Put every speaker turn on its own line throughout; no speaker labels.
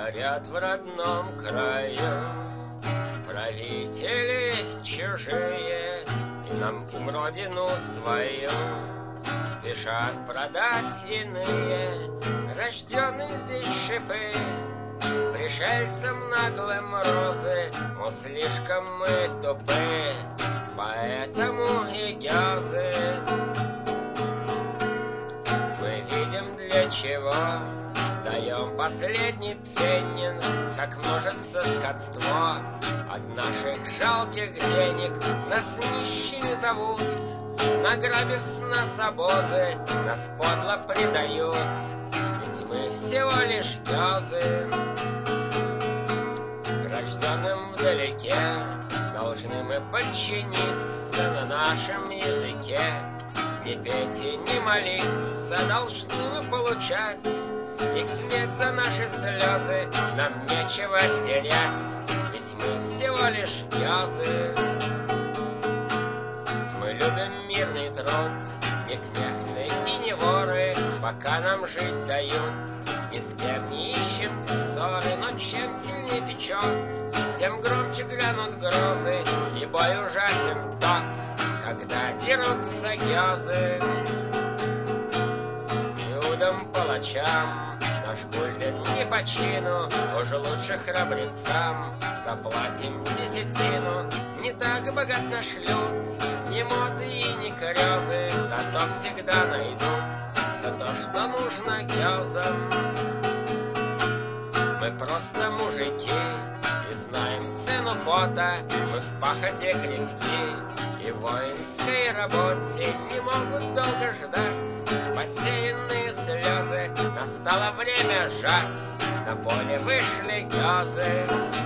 Говорят, в родном краю правители чужие, и нам им родину свою спешат продать иные, рожденным здесь шипы, пришельцам наглым розы, но слишком мы тупы, поэтому и гёзы. Мы видим, для чего даем последний пфеннинг, как множится скотство. От наших жалких денег нас нищими зовут, награбив с нас обозы, нас подло предают, ведь мы всего лишь гёзы. Рожденным вдалеке должны мы подчиниться на нашем языке. Не петь и не молиться должны мы получать их смех за наши слезы. Нам нечего терять, ведь мы всего лишь гёзы. Мы любим мирный труд, не кнехты и не воры, пока нам жить дают. Ни с кем не ищем ссоры, но чем сильнее печет, тем громче грянут грозы, и бой ужасен тот, когда дерутся гёзы. Иудам-палачам наш гульден не по чину, уж лучше храбрецам заплатим десятину. Не так богат наш люд, ни моды и ни корёзы, зато всегда найдут все то, что нужно гёзам. Мы просто мужики и знаем цену пота, мы в пахоте крепки и в воинской работе не могут долго ждать посеянные слезы. Настало время жать, на поле вышли гёзы.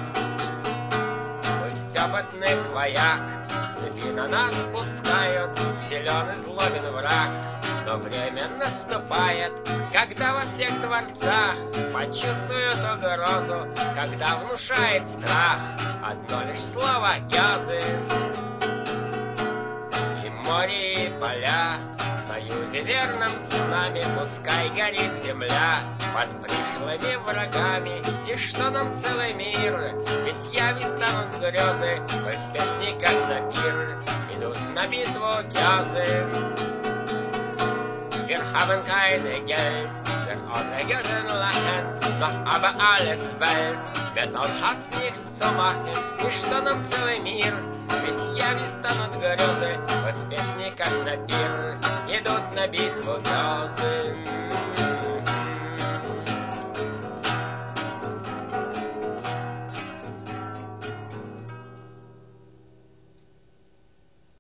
Пусть опытных вояк с цепи на нас пускают, силен и злобен враг, но время наступает, когда во всех дворцах почувствуют угрозу, когда внушает страх одно лишь слово гёзы. И море, и поля в союзе верном с нами, пускай горит земля под пришлыми врагами. И что нам целый мир, ведь яви станут грезы, пусть песни как на пир идут на битву гёзы. Wir haben keine Geld, wir alle Gösen lachen, doch aber alles Welt wird aus Hass nichts zu machen. И что нам целый мир, ведь яви станут грезы, пусть песни как на пир идут на битву гёзы.